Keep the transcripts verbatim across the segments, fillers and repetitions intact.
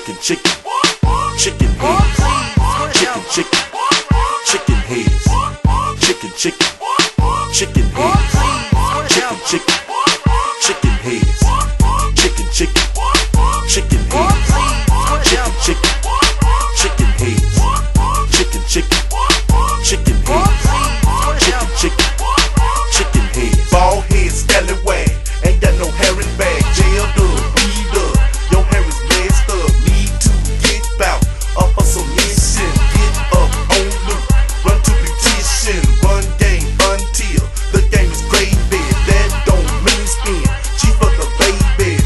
chicken, chicken, chicken heads, chicken, chicken, chicken heads, chicken, chicken, chicken heads, chicken, chicken, chicken heads, chicken, chicken, chicken heads, chicken, chicken, chicken heads, chicken, chicken, chicken heads, chicken, chicken, chicken heads. Bald head, scallywag, ain't got no hair in bag. Jailed up, beat up, your hair is messed up. Need to get bout up on some mission. Get up on loop, run to petition. Run game until the game is gravy. That don't mean spin, chief of the baby.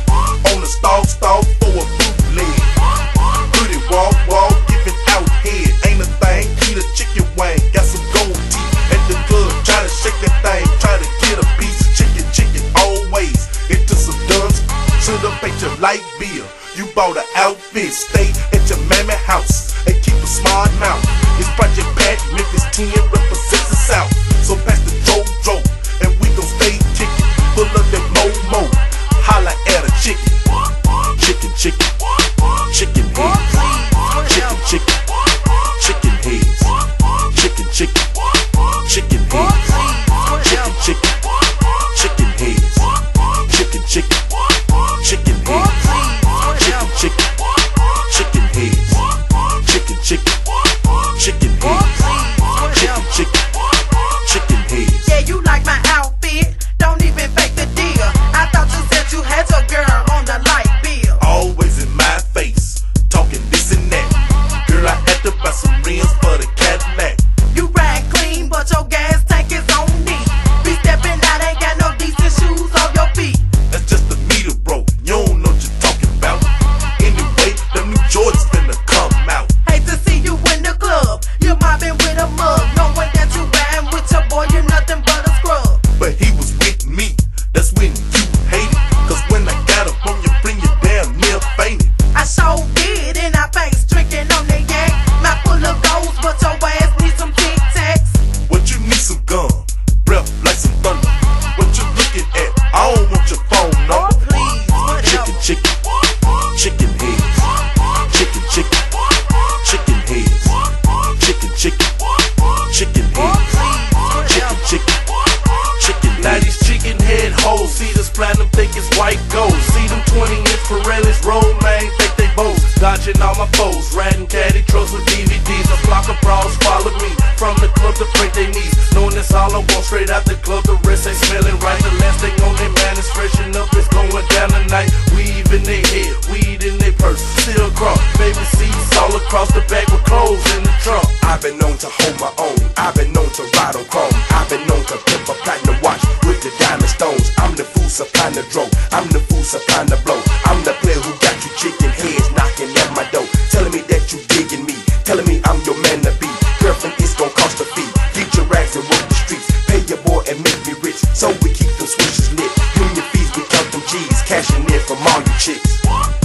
On the stalk, stalk for a bootleg. Put it walk, walk, giving out head. Ain't a thing, eat a chicken wing. Got some gold teeth at the club, try to shake that thing. Try to get a piece of chicken, chicken always. Into some duns, should've paid your light bill. You bought an outfit, stay at your mammy house and keep a smart mouth. It's Project Pat, Memphis ten represents the South. So pass the Joe-Joe and we gon' stay kicking. Full of that mo-mo, holla at a chicken. Chicken, chicken, chicken heads, chicken, chicken, chicken heads, chicken, chicken, chicken heads, chicken, chicken, chicken heads, chicken, chicken, chicken heads, chicken, chicken, chicken heads, chicken, chicken, chicken heads, chicken, chicken, chicken heads. Yeah, you like my outfit, don't even fake the deal. I thought you said you had your girl on the light bill. Always in my face, talking this and that. Girl, I had to buy some rims for the Cadillac. You ride clean, but your gas tank is on me. Be stepping out, ain't got no decent shoes on your feet. That's just the meter, bro. You don't know what you're talking about. Anyway, them new Jordans finna come out. Hate to see you in the club, you mobbing with a mug, knowing that you riding with your boy, you nothing but a scrub. But he was with me, that's when you hated. Cause when I got up on you, bring you damn near fainted. I sure did, in our face, drinking on the yak. Not full of goals, but your ass needs some Tic Tacs. What you need some gum, breath like some thunder. What you looking at? I don't want your phone Oh, number. please, what Chicken, else? chicken, chicken heads, chicken, chicken, chicken heads, chicken, chicken, chicken heads, chicken, chicken, chicken Now heads. these chicken head hoes see this platinum, think it's white gold. See them twenty inch Pirellis roll, man, think they bows. Dodging all my foes, riding caddy trucks with D V Ds. A flock of bras follow me from the club to break their knees. Knowing that's all I want, straight out the club, the rest ain't smelling right. The last thing on their man is freshen up, it's going down tonight. Weave in their head, weed in their purse, still cross. Baby seats all across the back with clothes in the trunk. I've been known to hold my own. I've been known to ride on chrome. I've been known to pimp a platinum watch with the diamond stones. I'm the fool supplying the dough. I'm the fool supplying the blow. I'm the player who got you chicken heads knocking at my door. Telling me that you digging me. Telling me I'm your man to be. Girlfriend, it's gon' cost a fee. Get your rags and work the streets. Pay your boy and make me rich. So we keep them switches lit. You and your fees, we count them G's. Cashing in from all you chicks.